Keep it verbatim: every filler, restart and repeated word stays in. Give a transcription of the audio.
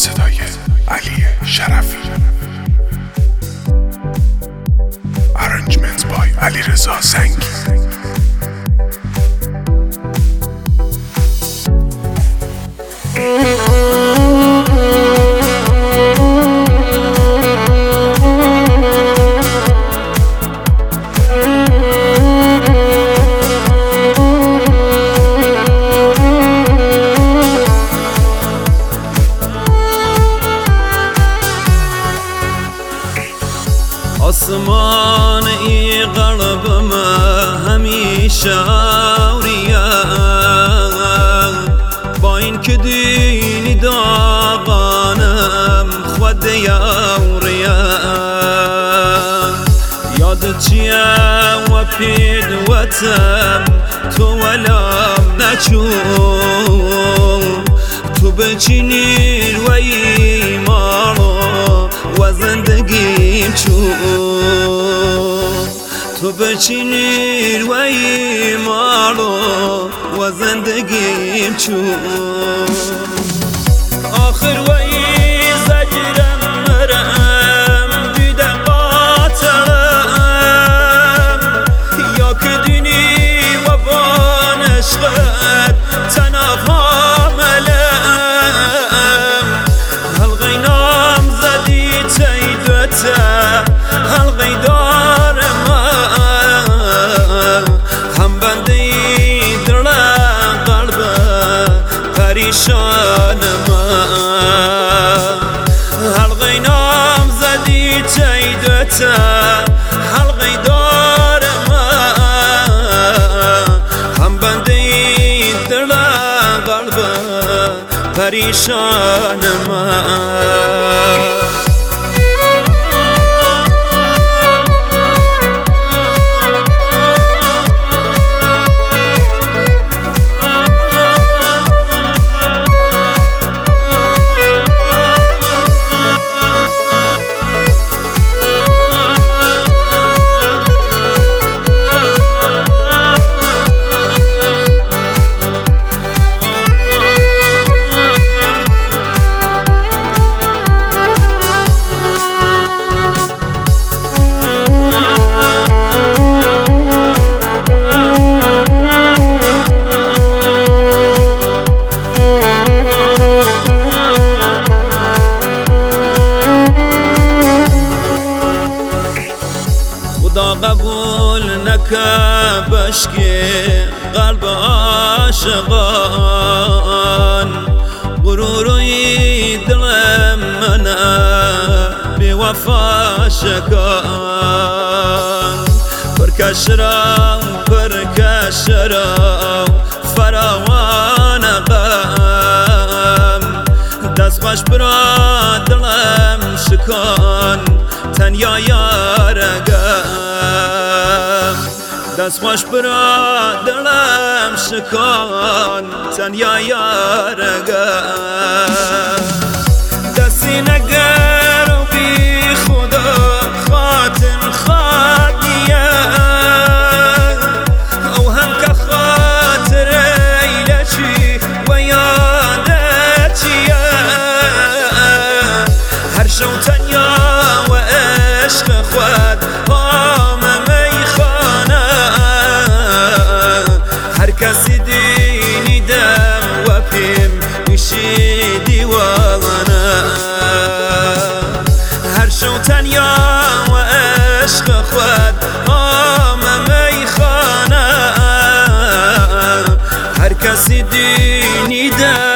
صدای علی شرفی. Arrangements by علیرضا زنگی. آسمان ای قلبم همیشه آوریه، با این که دینی داغانم خود یاوریه. یاد چیه و پید وطم تو ولم نچون، تو بچینی و ایمانو و زندگیم چون، تو بچینی و ایمانو و زندگیم چون. آخر و ای زجرم مرم دیده قاتلم، یا که دینی و بان عشقت تنف حاملم. حلقی نام زدی تیدوته حلقی دار من، هم بنده دل قلب پریشان من. حلقی نام زدی تیدوته حلقی دار من، هم بنده دل قلب پریشان من. خدا قبول نکه بشکی قلب عاشقان، غروروی دلم منه بی وفا شکان. پرکشرم پرکشرم فراوان غم، دست خوش برا دلم شکان تنیا یارگم. دست خوش برا دلم شکان تنیا یارگم. دستی نگر و بی خدا خاتم خادیه، او هم که خاطر ایلچی و یادتیه. هر شو تنیا و عشق خود هامه میخانه، هر کسی دینی دم و پیم میشی دیوانه. هر شو تنیا و عشق خود هامه میخانه، هر کسی دینی دم